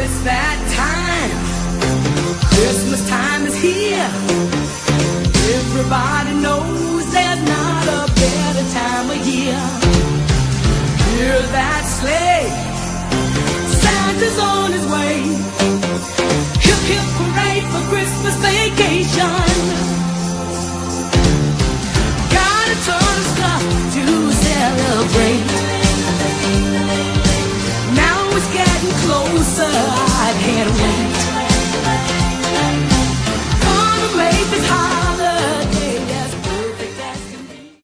it's that time. Christmas time is here. Everybody knows there's not a better time of year. Hear that sleigh, Santa's on his way. Hip hip hooray for Christmas vacation. Got a ton of stuff to celebrate. Now it's getting closer, I can't wait.